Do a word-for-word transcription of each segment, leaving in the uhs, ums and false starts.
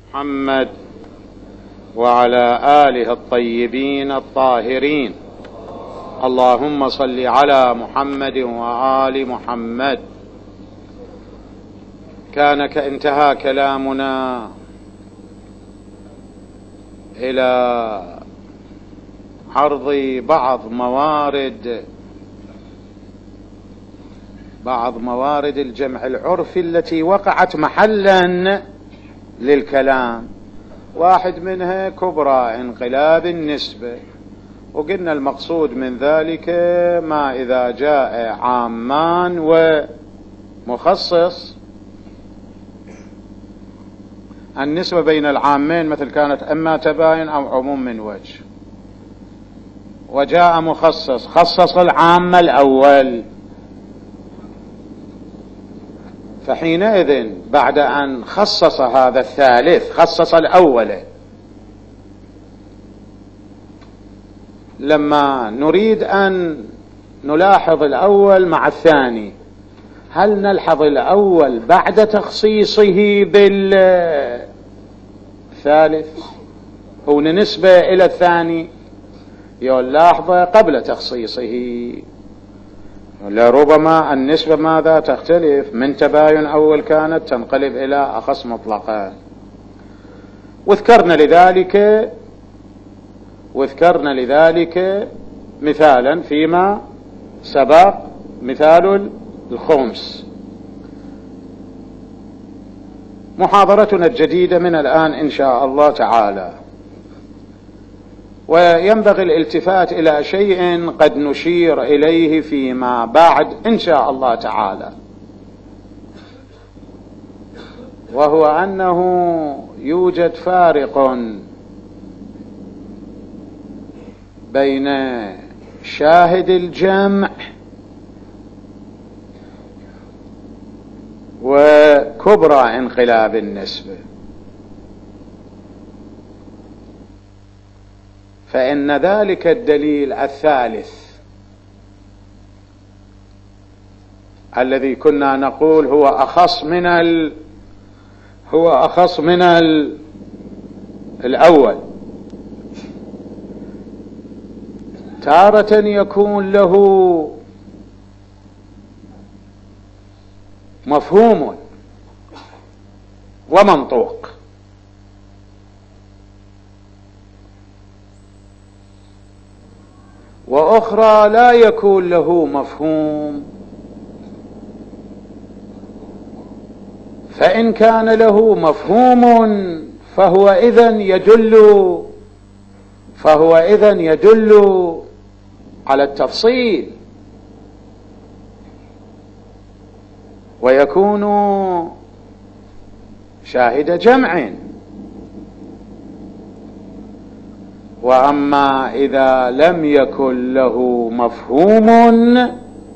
محمد وعلى آله الطيبين الطاهرين. اللهم صل على محمد وآل محمد. كان انتهى كلامنا إلى عرض بعض موارد بعض موارد الجمع العرفي التي وقعت محلا للكلام. واحد منها كبرى انقلاب النسبة، وقلنا المقصود من ذلك ما إذا جاء عامان ومخصص، النسبة بين العامين مثل كانت أما تباين أو عموم من وجه، وجاء مخصص خصص العام الأول، فحينئذ بعد أن خصص هذا الثالث خصص الأول، لما نريد أن نلاحظ الأول مع الثاني، هل نلحظ الأول بعد تخصيصه بالثالث هو نسبة إلى الثاني، يلاحظه قبل تخصيصه؟ لربما النسبة ماذا تختلف، من تباين أول كانت تنقلب إلى أخص مطلقا. وذكرنا لذلك وذكرنا لذلك مثالا فيما سبق، مثال الخمس. محاضرتنا الجديدة من الآن إن شاء الله تعالى، وينبغي الالتفات إلى شيء قد نشير إليه فيما بعد إن شاء الله تعالى، وهو أنه يوجد فارق بين شاهد الجمع وكبرى انقلاب النسبة. فإن ذلك الدليل الثالث الذي كنا نقول هو أخص من ال هو أخص من ال الأول، تارة يكون له مفهوم ومنطوق، وأخرى لا يكون له مفهوم. فإن كان له مفهوم فهو إذن يدل فهو إذن يدل على التفصيل، ويكون شاهد جمع. وأما إذا لم يكن له مفهوم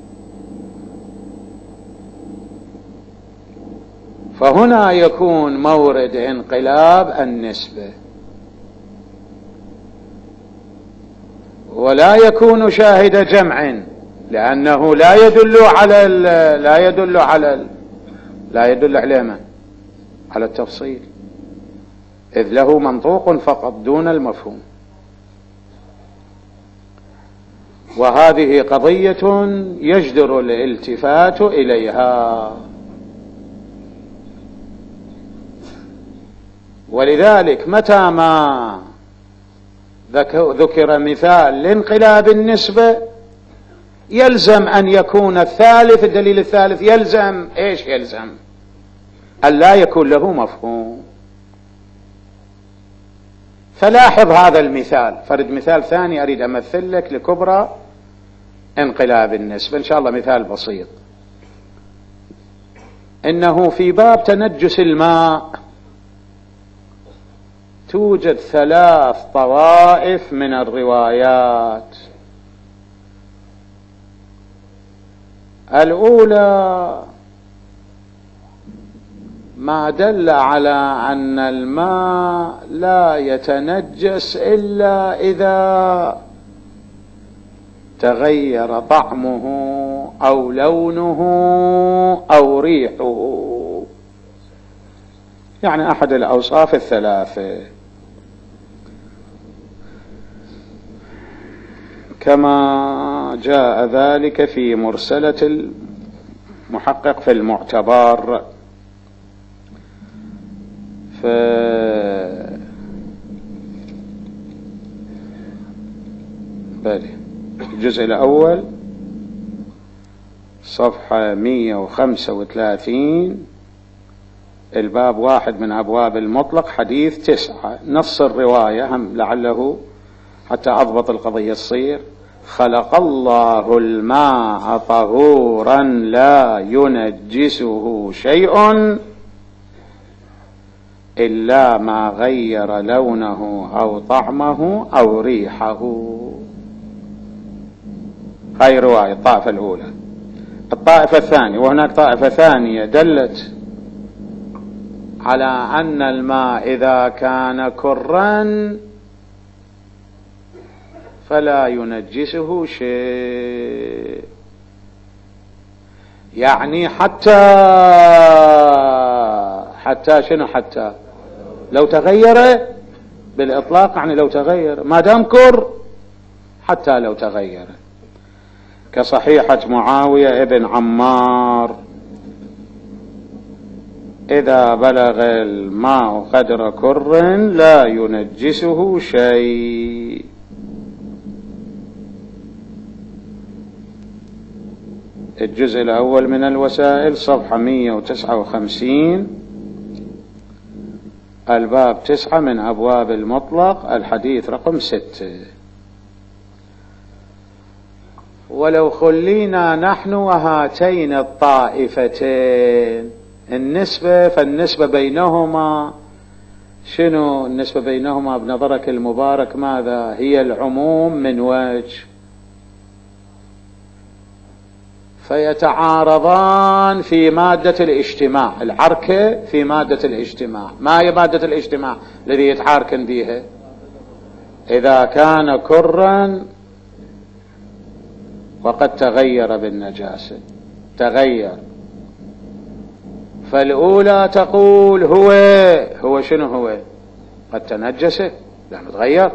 فهنا يكون مورد انقلاب النسبة، ولا يكون شاهد جمع، لأنه لا يدل على لا يدل على لا يدل على على التفصيل، إذ له منطوق فقط دون المفهوم. وهذه قضية يجدر الالتفات إليها، ولذلك متى ما ذكر مثال لانقلاب النسبة يلزم أن يكون الثالث، الدليل الثالث يلزم إيش؟ يلزم أن لا يكون له مفهوم. فلاحظ هذا المثال، فرد مثال ثاني أريد أمثل لك لكبرى انقلاب النسبة إن شاء الله، مثال بسيط. إنه في باب تنجس الماء توجد ثلاث طوائف من الروايات. الأولى ما دل على أن الماء لا يتنجس إلا إذا تغير طعمه أو لونه أو ريحه. يعني أحد الأوصاف الثلاثة، كما جاء ذلك في مرسلة المحقق في المعتبر. ف الجزء الأول صفحة مئة وخمسة وثلاثين، الباب واحد من أبواب المطلق، حديث تسعة، نص الرواية هم لعله حتى أضبط القضية تصير: خلق الله الماء طهورا لا ينجسه شيء إلا ما غير لونه أو طعمه أو ريحه. هاي رواية الطائفة الأولى. الطائفة الثانية، وهناك طائفة ثانية دلت على أن الماء إذا كان كرا فلا ينجسه شيء، يعني حتى حتى شنو حتى لو تغير بالإطلاق، يعني لو تغير ما دام كر حتى لو تغير، كصحيحة معاوية ابن عمار: إذا بلغ الماء قدر كر لا ينجسه شيء. الجزء الأول من الوسائل صفحة مئة وتسعة وخمسين، الباب تسعة من أبواب المطلق، الحديث رقم ستة. ولو خلينا نحن وهاتين الطائفتين النسبة، فالنسبة بينهما شنو؟ النسبة بينهما بنظرك المبارك ماذا؟ هي العموم من وجه، فيتعارضان في مادة الاجتماع، العركة في مادة الاجتماع. ما هي مادة الاجتماع الذي يتعاركن بها؟ إذا كان كرا وقد تغير بالنجاسة، تغير، فالأولى تقول هو هو شنو هو؟ قد تنجس لأنه تغير،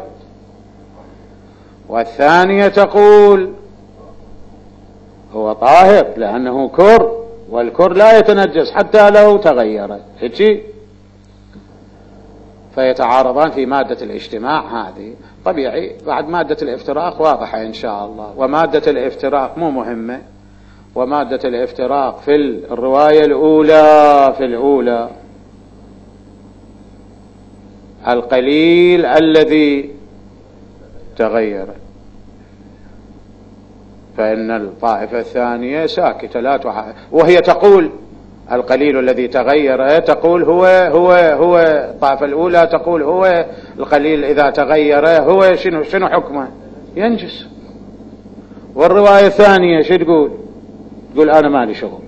والثانية تقول هو طاهر لأنه كر، والكر لا يتنجس حتى لو تغير، هيك. فيتعارضان في مادة الاجتماع، هذه طبيعي. بعد مادة الافتراق واضحة إن شاء الله، ومادة الافتراق مو مهمة، ومادة الافتراق في الرواية الأولى في الأولى القليل الذي تغير، فإن الطائفة الثانية ساكتة لا تحا... وهي تقول القليل الذي تغير، تقول هو هو هو الطائفة الأولى تقول هو القليل إذا تغير هو شنو شنو حكمه؟ ينجس. والرواية الثانية شو تقول؟ تقول أنا مالي شغل،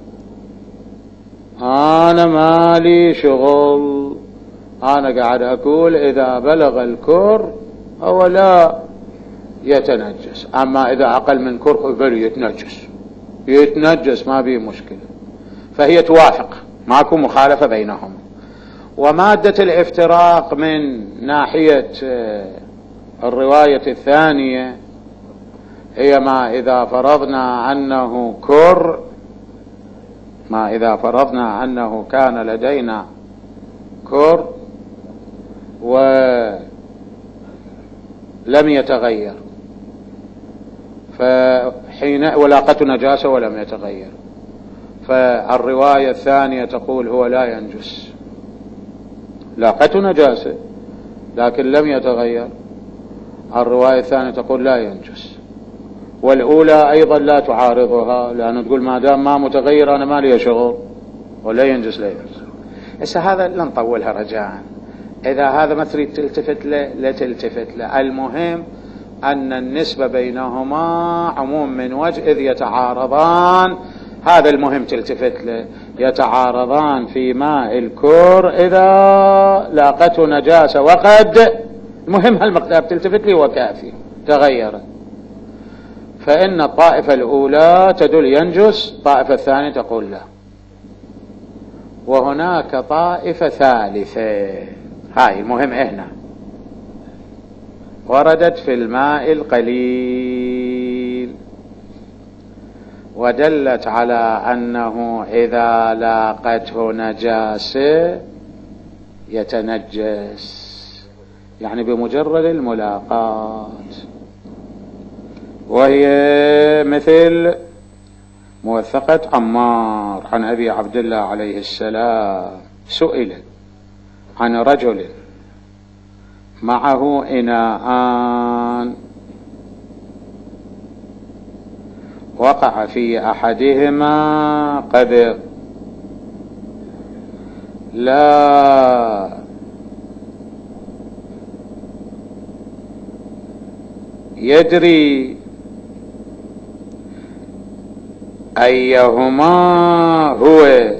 أنا مالي شغل، أنا قاعد أقول إذا بلغ الكر هو لا يتنجس، أما إذا أقل من كر بل يتنجس، يتنجس ما بيه مشكلة. فهي توافق، ماكو مخالفة بينهم. ومادة الافتراق من ناحية الرواية الثانية هي ما إذا فرضنا أنه كر، ما إذا فرضنا أنه كان لدينا كر ولم يتغير، فحين ولاقته نجاسة ولم يتغير، فالرواية الثانية تقول هو لا ينجس، لاقته نجاسة لكن لم يتغير، الرواية الثانية تقول لا ينجس. والأولى أيضا لا تعارضها، لأنه تقول ما دام ما متغير أنا ما لي شغل، ولا ينجس لا ينجس. بس هذا لا نطولها رجاء، إذا هذا ما تريد تلتفت له لا تلتفت له، المهم أن النسبة بينهما عموم من وجه، إذ يتعارضان، هذا المهم تلتفت له، يتعارضان في ماء الكر إذا لاقته نجاسة وقد، المهم هالمقدار تلتفت لي وكافي، تغير. فإن الطائفة الأولى تدل ينجس، الطائفة الثانية تقول لا. وهناك طائفة ثالثة، هاي المهم هنا وردت في الماء القليل ودلت على أنه إذا لاقته نجاسة يتنجس، يعني بمجرد الملاقاة، وهي مثل موثقة عمار عن أبي عبد الله عليه السلام سئل عن رجل معه إناءان وقع في أحدهما قدر لا يدري أيهما هو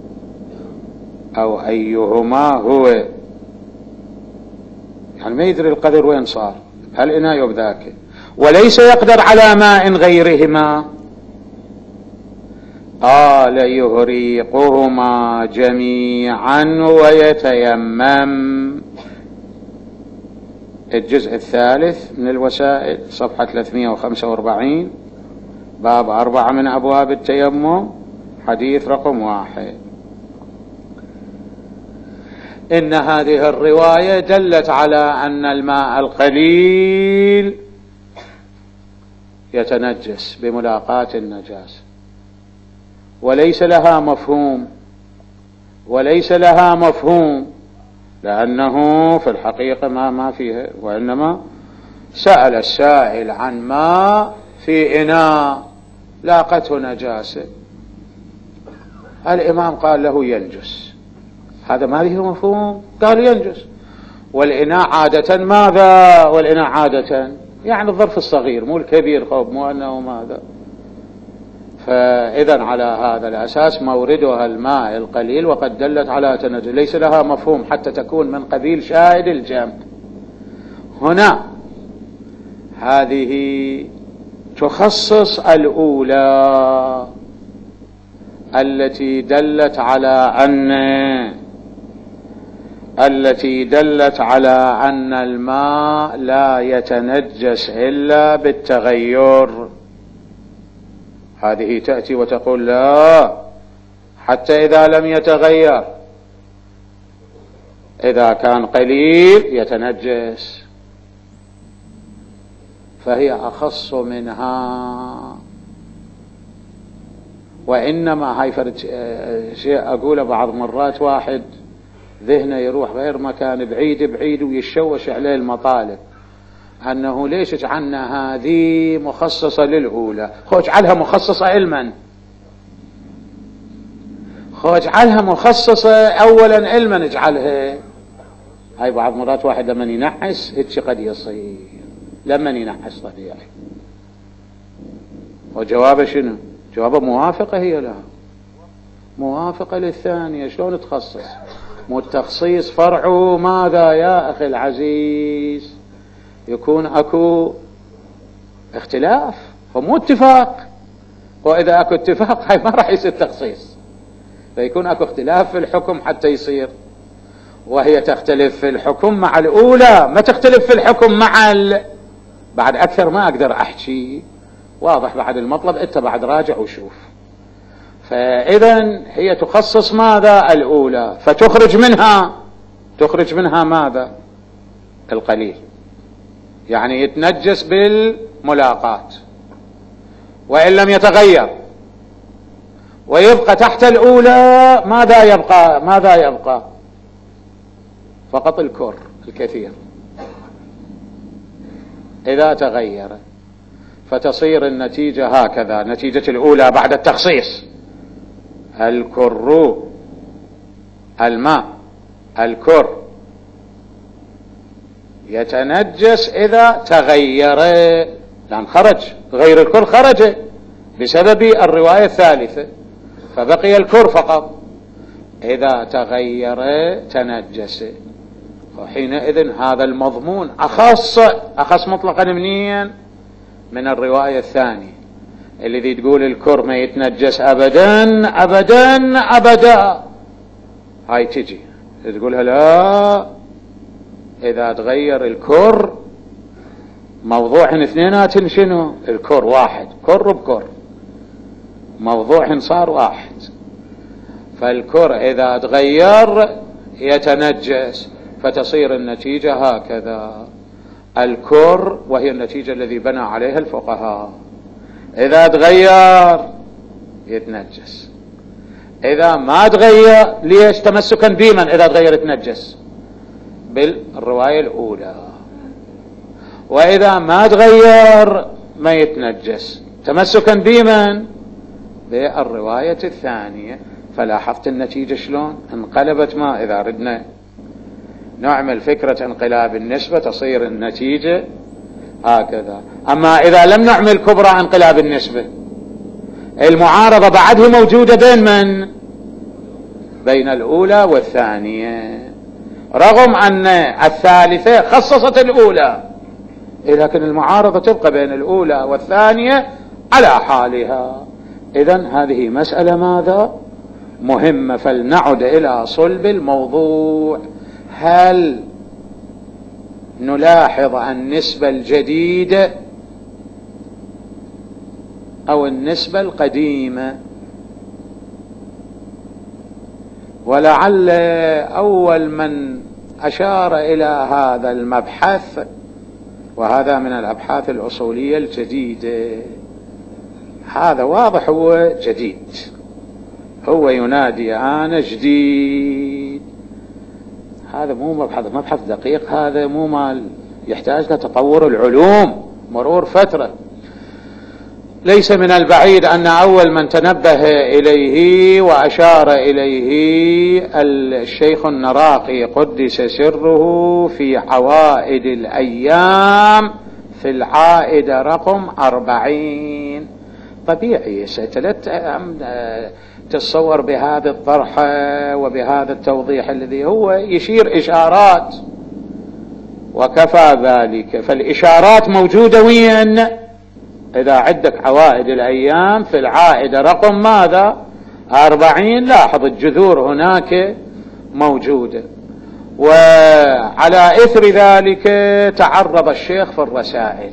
أو أيهما هو، يعني ما يدري القدر وين صار، هل إناء يبذاك، وليس يقدر على ماء غيرهما، قال يهريقهما جميعا ويتيمم. الجزء الثالث من الوسائل صفحة ثلاثمائة وخمسة وأربعين باب أربعة من أبواب التيمم حديث رقم واحد. إن هذه الرواية دلت على أن الماء القليل يتنجس بملاقاة النجاسة، وليس لها مفهوم وليس لها مفهوم لأنه في الحقيقة ما ما فيها، وإنما سأل السائل عن ماء في إناء لاقته نجاسة، الإمام قال له ينجس، هذا ما له مفهوم، قال ينجس. والإناء عادة ماذا؟ والإناء عادة يعني الظرف الصغير مو الكبير، خوب مو أنه ماذا. فإذا على هذا الأساس موردها الماء القليل، وقد دلت على تنجس، ليس لها مفهوم حتى تكون من قبيل شاهد الجمع. هنا هذه تخصص الأولى التي دلت على أن التي دلت على أن الماء لا يتنجس إلا بالتغير. هذه تأتي وتقول لا، حتى إذا لم يتغير، إذا كان قليل يتنجس، فهي أخص منها. وإنما هاي فرد شيء أقوله بعض مرات، واحد ذهنه يروح غير مكان، بعيد بعيد ويشوش عليه المطالب، أنه ليش اجعلنا هذه مخصصة للأولى، خو اجعلها مخصصة علما، خو اجعلها مخصصة أولا علما، اجعلها. هاي بعض مرات واحد لما ينحس هيك قد يصير، لما ينحس طبيعي. وجوابه شنو؟ جوابه موافقة هي لها، موافقة للثانية. شلون تخصص؟ مو التخصيص فرعه ماذا يا أخي العزيز؟ يكون أكو اختلاف ومو اتفاق، وإذا أكو اتفاق هاي ما راح يصير تخصيص، فيكون أكو اختلاف في الحكم حتى يصير. وهي تختلف في الحكم مع الأولى، ما تختلف في الحكم مع ال... بعد أكثر ما أقدر أحكي، واضح بعد المطلب، أنت بعد راجع وشوف. فإذا هي تخصص ماذا؟ الأولى، فتخرج منها تخرج منها ماذا؟ القليل، يعني يتنجس بالملاقاة، وإن لم يتغير ويبقى تحت الأولى، ماذا يبقى؟ ماذا يبقى؟ فقط الكر الكثير. إذا تغير فتصير النتيجة هكذا، نتيجة الأولى بعد التخصيص: الكر الماء الكر يتنجس إذا تغير، لأن خرج غير الكر، خرج بسبب الرواية الثالثة، فبقي الكر فقط. إذا تغير تنجس، وحينئذ هذا المضمون أخص أخص مطلقا منين؟ من الرواية الثانية الذي تقول الكر ما يتنجس أبدا أبدا أبدا، هاي تجي تقولها لا، إذا تغير الكر موضوع اثنينات شنو؟ الكر واحد، كر بكر موضوع صار واحد، فالكر إذا تغير يتنجس، فتصير النتيجة هكذا. الكر وهي النتيجة الذي بنى عليها الفقهاء، إذا تغير يتنجس، إذا ما تغير ليش؟ تمسكا بمن إذا تغير يتنجس؟ بالرواية الأولى. وإذا ما تغير ما يتنجس تمسكا بمن؟ بالرواية الثانية. فلاحظت النتيجة شلون انقلبت؟ ما إذا ردنا نعمل فكرة انقلاب النسبة تصير النتيجة هكذا. أما إذا لم نعمل كبرى انقلاب النسبة، المعارضة بعدها موجودة بين من؟ بين الأولى والثانية، رغم أن الثالثة خصصت الأولى، لكن المعارضة تبقى بين الأولى والثانية على حالها. إذن هذه مسألة ماذا؟ مهمة. فلنعد إلى صلب الموضوع. هل نلاحظ النسبة الجديدة أو النسبة القديمة؟ ولعل أول من أشار إلى هذا المبحث، وهذا من الأبحاث الأصولية الجديدة، هذا واضح هو جديد، هو ينادي أنا جديد. هذا مو مبحث مبحث دقيق، هذا مو مال يحتاج لتطور العلوم مرور فترة. ليس من البعيد أن أول من تنبه إليه وأشار إليه الشيخ النراقي قدس سره في عوائد الأيام في العائدة رقم أربعين. طبيعي تتصور بهذه الطرحة وبهذا التوضيح الذي هو يشير إشارات وكفى ذلك. فالإشارات موجودة وين؟ إذا عندك عوائد الأيام في العائدة رقم ماذا؟ أربعين، لاحظ الجذور هناك موجودة. وعلى إثر ذلك تعرض الشيخ في الرسائل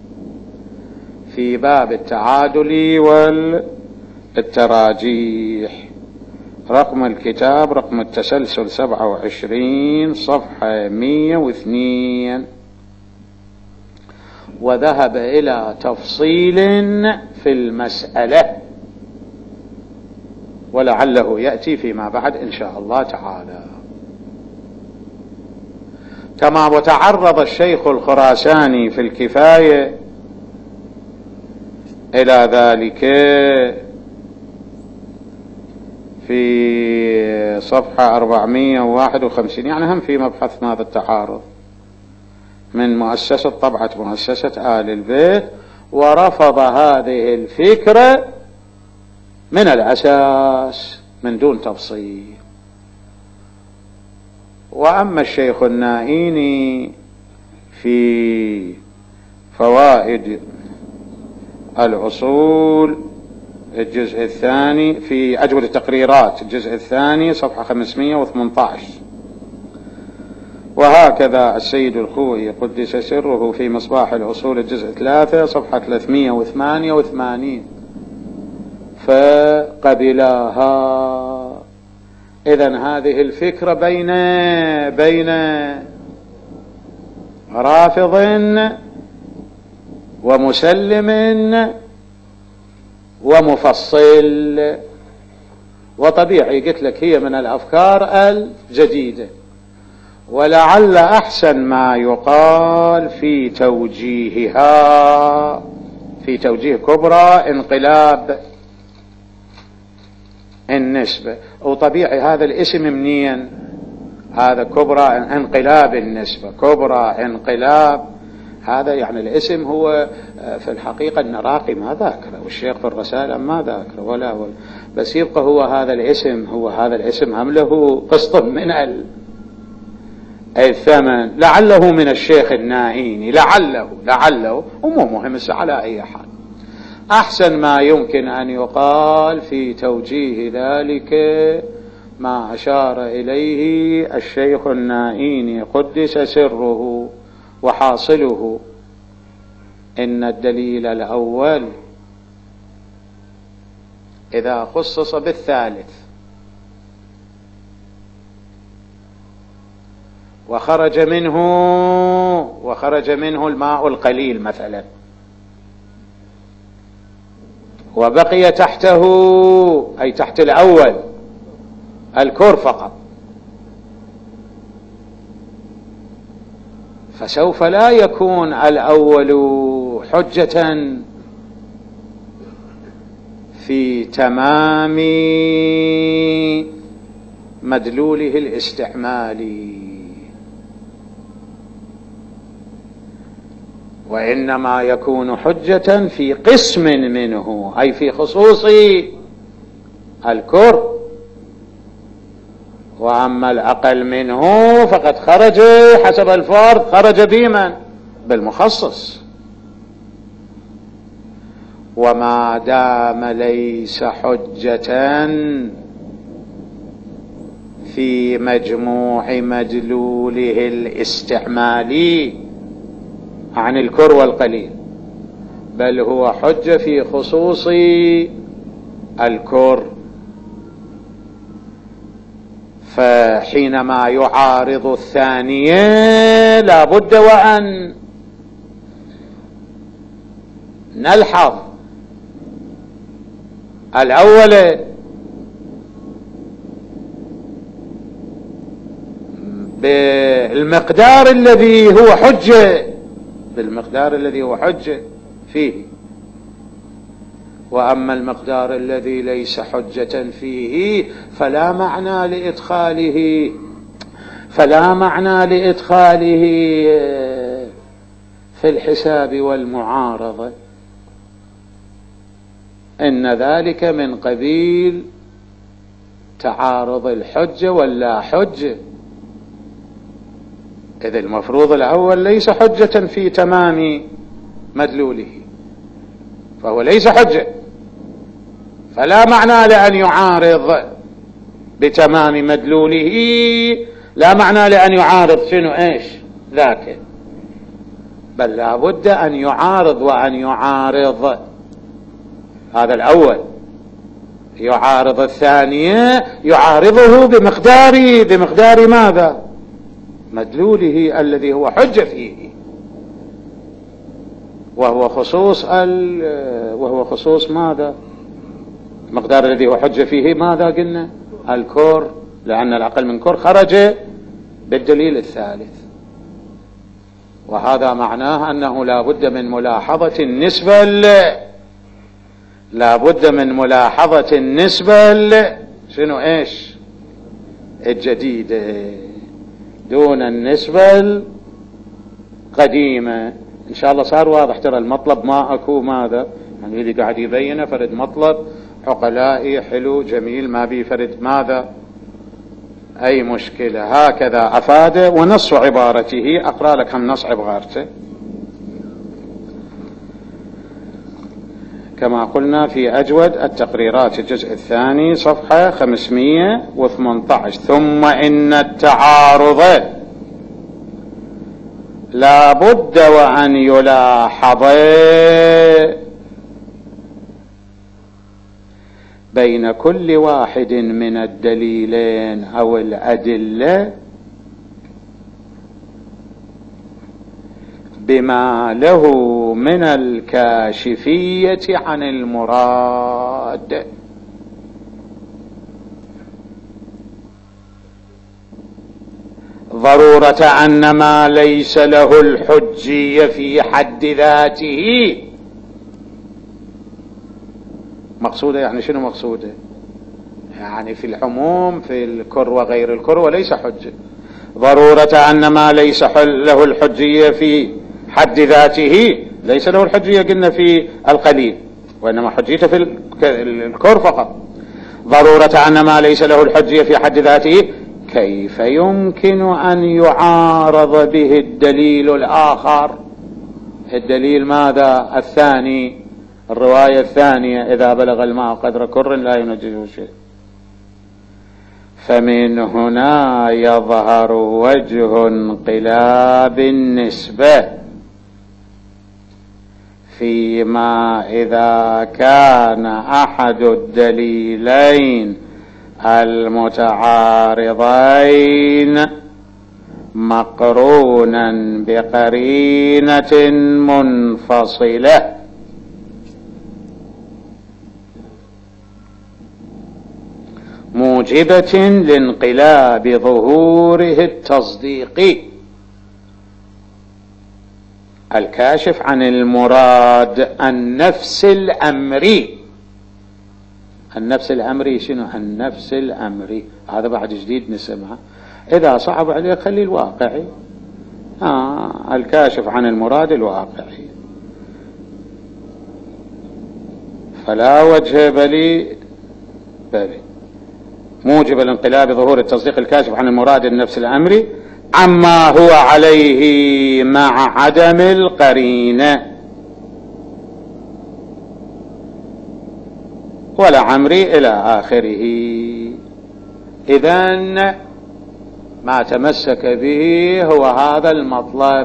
في باب التعادل والتراجيح، رقم الكتاب رقم التسلسل سبعة وعشرين صفحة مئة واثنين، وذهب إلى تفصيل في المسألة، ولعله يأتي فيما بعد إن شاء الله تعالى. كما وتعرض الشيخ الخراساني في الكفاية إلى ذلك في صفحة أربعمئة وواحد وخمسين، يعني هم في مبحث ماذا التعارض من مؤسسة طبعة مؤسسة آل البيت، ورفض هذه الفكرة من الأساس من دون تفصيل. وأما الشيخ النائيني في فوائد الأصول الجزء الثاني في أجوبة التقريرات الجزء الثاني صفحة خمسمئة وثمانية عشر، وهكذا السيد الخوئي قدس سره في مصباح الأصول الجزء ثلاثة صفحة ثلاثمئة وثمانية وثمانين فقبلها. إذن هذه الفكرة بين بين رافض ومسلم ومفصل، وطبيعي قلت لك هي من الأفكار الجديدة. ولعل أحسن ما يقال في توجيهها في توجيه كبرى انقلاب النسبة. وطبيعي هذا الاسم منين؟ هذا كبرى انقلاب النسبة، كبرى انقلاب، هذا يعني الاسم هو في الحقيقة النراقي ما ذاكره والشيخ في الرسالة ما ذاكره ولا ولا، بس يبقى هو هذا الاسم هو هذا الاسم هم له قسط من الثمن، لعله من الشيخ النائيني، لعله لعله ومو مهم على أي حال. أحسن ما يمكن أن يقال في توجيه ذلك ما أشار إليه الشيخ النائيني قدس سره، وحاصله إن الدليل الأول إذا خصص بالثالث وخرج منه وخرج منه الماء القليل مثلا، وبقي تحته أي تحت الأول الكور فقط، فسوف لا يكون الأول حجة في تمام مدلوله الاستعمالي، وإنما يكون حجة في قسم منه، أي في خصوص الكر، وأما الأقل منه فقد خرج حسب الفرض، خرج بمن؟ بالمخصص. وما دام ليس حجة في مجموع مدلوله الاستعمالي عن الكر والقليل، بل هو حجة في خصوص الكر، فحينما يعارض الثانية لا بد وأن نلحظ الأول بالمقدار الذي هو حجة بالمقدار الذي هو حجة فيه، وأما المقدار الذي ليس حجة فيه فلا معنى لإدخاله فلا معنى لإدخاله في الحساب والمعارضة، إن ذلك من قبيل تعارض الحجة واللا حجة، إذ المفروض الأول ليس حجة في تمام مدلوله، فهو ليس حجة، فلا معنى لأن يعارض بتمام مدلوله، لا معنى لأن يعارض شنو إيش ذاك، بل لا بد أن يعارض، وأن يعارض هذا الأول يعارض الثانية، يعارضه بمقدار بمقدار ماذا؟ مدلوله الذي هو حجة فيه، وهو خصوص ال وهو خصوص ماذا؟ المقدار الذي هو حجة فيه ماذا قلنا؟ الكور، لأن الأقل من كور خرج بالدليل الثالث، وهذا معناه أنه لا بد من ملاحظة النسبة لا بد من ملاحظة النسبة شنو إيش الجديدة دون النسبة القديمة. إن شاء الله صار واضح، ترى المطلب ما أكو ماذا يعني اللي قاعد يبينه فرد مطلب عقلائي حلو جميل، ما بي فرد ماذا أي مشكلة، هكذا أفاد. ونص عبارته أقرأ لك هم نص عبارته كما قلنا في أجود التقريرات الجزء الثاني صفحة خمسمائة وثمانية عشر: ثم إن التعارض لا بد وأن يلاحظ بين كل واحد من الدليلين أو الأدلة بما له من الكاشفية عن المراد، ضرورة أن ما ليس له الحجية في حد ذاته مقصودة. يعني شنو مقصودة؟ يعني في العموم في الكر وغير الكر وليس حجة. ضرورة أن ما ليس له الحجية في حد ذاته، ليس له الحجية قلنا في القليل، وإنما حجيته في الكر فقط. ضرورة أن ما ليس له الحجية في حد ذاته كيف يمكن أن يعارض به الدليل الآخر؟ الدليل ماذا؟ الثاني، الرواية الثانية: إذا بلغ الماء قدر كر لا ينجزه شيء. فمن هنا يظهر وجه انقلاب النسبة فيما إذا كان أحد الدليلين المتعارضين مقرونا بقرينة منفصلة موجبة لانقلاب ظهوره التصديقي الكاشف عن المراد النفس الأمري. النفس الأمري شنو؟ النفس الأمري هذا بعد جديد نسمعه، إذا صعب عليه خلي الواقعي. آه الكاشف عن المراد الواقعي، فلا وجه بلي بلي موجب الانقلاب ظهور التصديق الكاشف عن المراد النفس الأمري عما هو عليه مع عدم القرينة. ولعمري إلى آخره. إذن ما تمسك به هو هذا المطلب،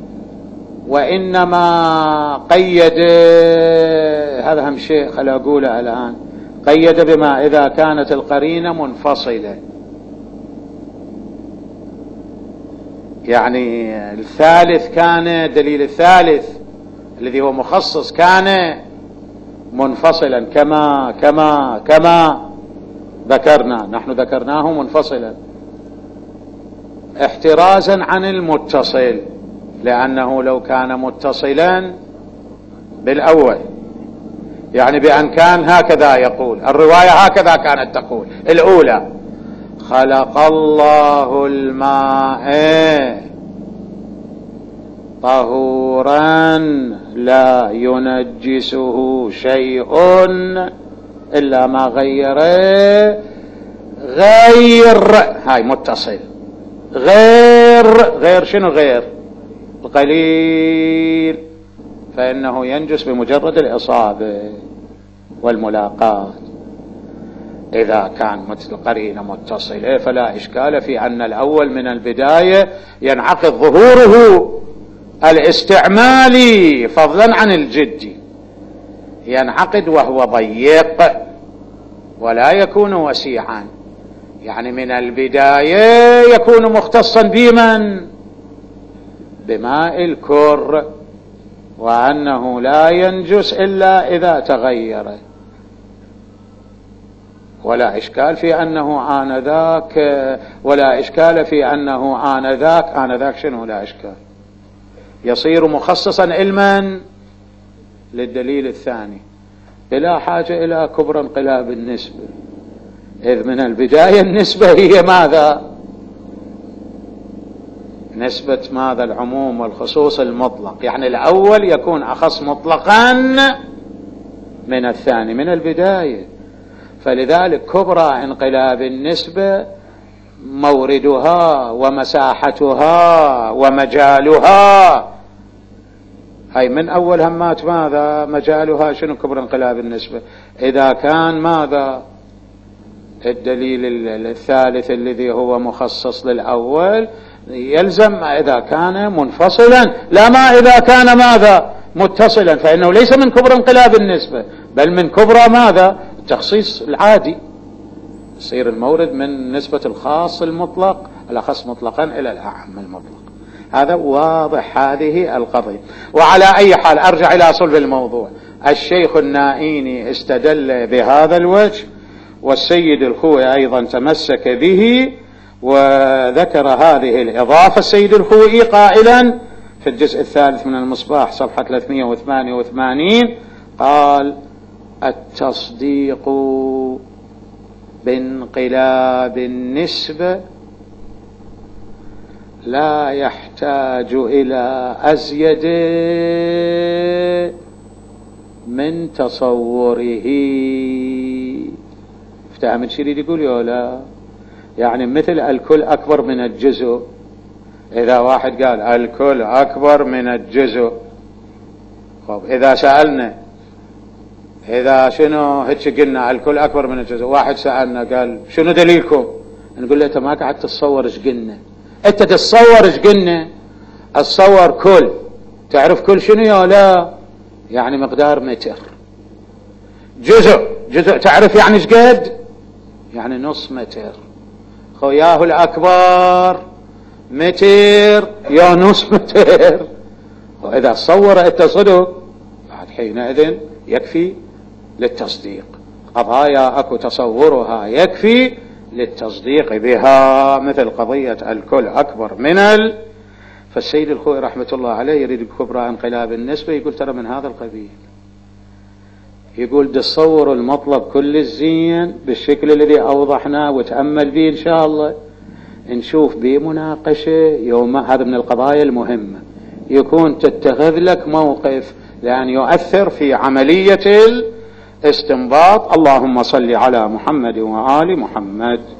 وإنما قيد، هذا أهم شيء خل أقوله الآن، قيد بما إذا كانت القرينة منفصلة، يعني الثالث كان الدليل الثالث الذي هو مخصص كان منفصلا كما كما كما ذكرنا، نحن ذكرناه منفصلا احترازا عن المتصل، لأنه لو كان متصلا بالأول يعني بأن كان هكذا يقول الرواية، هكذا كانت تقول الأولى: خلق الله الماء طهورا لا ينجسه شيء إلا ما غيره غير، هاي متصل، غير غير شنو غير؟ القليل، فإنه ينجس بمجرد الإصابة والملاقاة. إذا كان مثل قرينة متصلة فلا إشكال في أن الأول من البداية ينعقد ظهوره الاستعمالي فضلا عن الجدي، ينعقد وهو ضيق ولا يكون وسيعا، يعني من البداية يكون مختصا بمن؟ بماء الكر، وأنه لا ينجس إلا إذا تغير، ولا إشكال في أنه آنذاك، ولا إشكال في أنه آنذاك آنذاك شنو لا إشكال، يصير مخصصا علما للدليل الثاني بلا حاجة إلى كبر انقلاب النسبة، إذ من البداية النسبة هي ماذا؟ نسبة ماذا؟ العموم والخصوص المطلق، يعني الأول يكون أخص مطلقا من الثاني من البداية. فلذلك كبرى انقلاب النسبة موردها ومساحتها ومجالها، هاي من أول همات ماذا؟ مجالها شنو؟ كبرى انقلاب النسبة. إذا كان ماذا؟ الدليل الثالث الذي هو مخصص للأول يلزم إذا كان منفصلا، لا ما إذا كان ماذا؟ متصلا، فإنه ليس من كبر انقلاب النسبة بل من كبرى ماذا؟ التخصيص العادي، يصير المورد من نسبة الخاص المطلق الأخص مطلقا إلى الأعم المطلق. هذا واضح هذه القضية. وعلى أي حال أرجع إلى صلب الموضوع، الشيخ النائيني استدل بهذا الوجه، والسيد الخوئي أيضا تمسك به وذكر هذه الإضافة السيد الخوئي قائلا في الجزء الثالث من المصباح صفحة ثلاثمائة وثمانية وثمانين قال: التصديق بانقلاب النسبة لا يحتاج إلى أزيد من تصوره. افتهم من شريد يقول يولا، يعني مثل الكل أكبر من الجزء، إذا واحد قال الكل أكبر من الجزء، طب إذا سألنا إذا شنو هيك قلنا الكل أكبر من الجزء، واحد سألنا قال شنو دليلكم؟ نقول له انت ما قاعد تتصور ايش قلنا، انت تتصور ايش قلنا، اتصور كل، تعرف كل شنو يا لا؟ يعني مقدار متر. جزء، جزء تعرف يعني ايش قد؟ يعني نص متر. خوياه الاكبر متر يا نص متر، واذا تصور انت صدق بعد حينئذ يكفي للتصديق. قضايا اكو تصورها يكفي للتصديق بها، مثل قضية الكل اكبر من ال فالسيد الخوئي رحمة الله عليه يريد الكبرى انقلاب النسبة، يقول ترى من هذا القبيل، يقول تصور المطلب كل الزين بالشكل الذي اوضحناه وتأمل به ان شاء الله، نشوف به مناقشة يوم هذا من القضايا المهمة، يكون تتخذ لك موقف لأن يؤثر في عملية الاستنباط. اللهم صل على محمد وآل محمد.